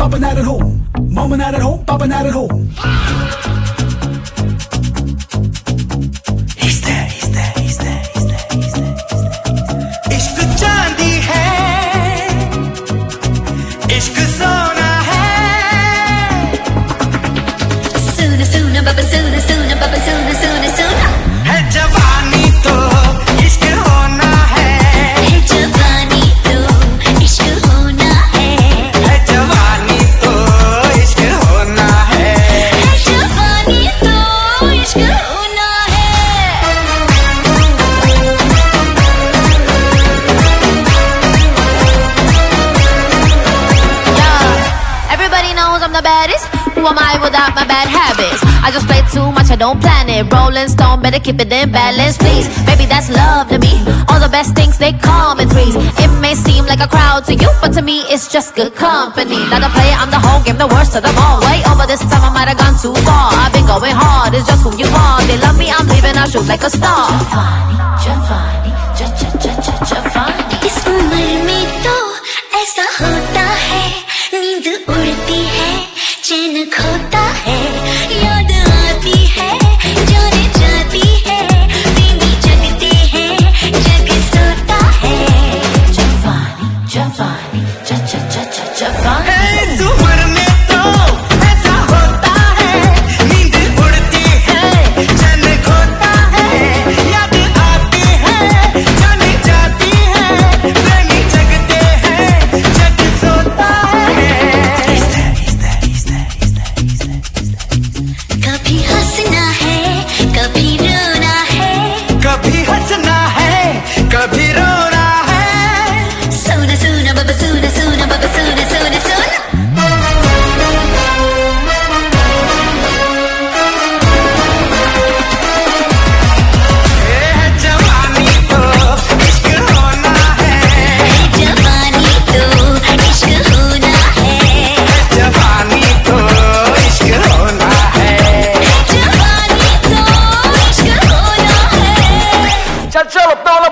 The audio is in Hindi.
popping out at home. Moment out at home, popping out at home. He's there, he's there, he's there, he's there, he's there, he's there. इश्क चांदी है, इश्क सोना है. Soona, soona, baba, soona, soona, baba, soona, soona, soona. है जवानी तो इश्क होना है. है जवानी तो इश्क होना है. है जवानी तो इश्क होना है. है जवानी तो इश्क होना है. Yeah, everybody knows I'm the baddest. Who am I without my bad habits? I just play too much, I don't plan it. Rolling stone, better keep it in balance, please. Baby, that's love to me. All the best things, they come in threes. It may seem like a crowd to you, but to me, it's just good company. Not a player, I'm the whole game, the worst of them all. Way over this time, I might have gone too far. I've been going hard, it's just who you are. They love me, I'm leaving, I'll shoot like a star. Giovanni, Giovanni. इस उम्र में तो ऐसा होता है, नींद उड़ती है, चैन खोता है, याद आती है, जाने जाती है, प्रेमी जगते हैं, जग सोता है. Giovanni, Giovanni, Giovanni. इस उम्र में तो ऐसा होता है, नींद उड़ती है, चैन खोता है, याद आती है, जाने जाती है, प्रेमी जगते हैं, जग सोता है. कभी हंसना है, कभी रोना है. कभी हंसना है, कभी रोना है. सोना सोना बाबा, सोना सोना बाबा, सोना सोना सोना. है जवानी तो इश्क होना है. जवानी तो इश्क होना है. जवानी तो इश्क होना है. जवानी तो इश्क होना है. चल चल अपना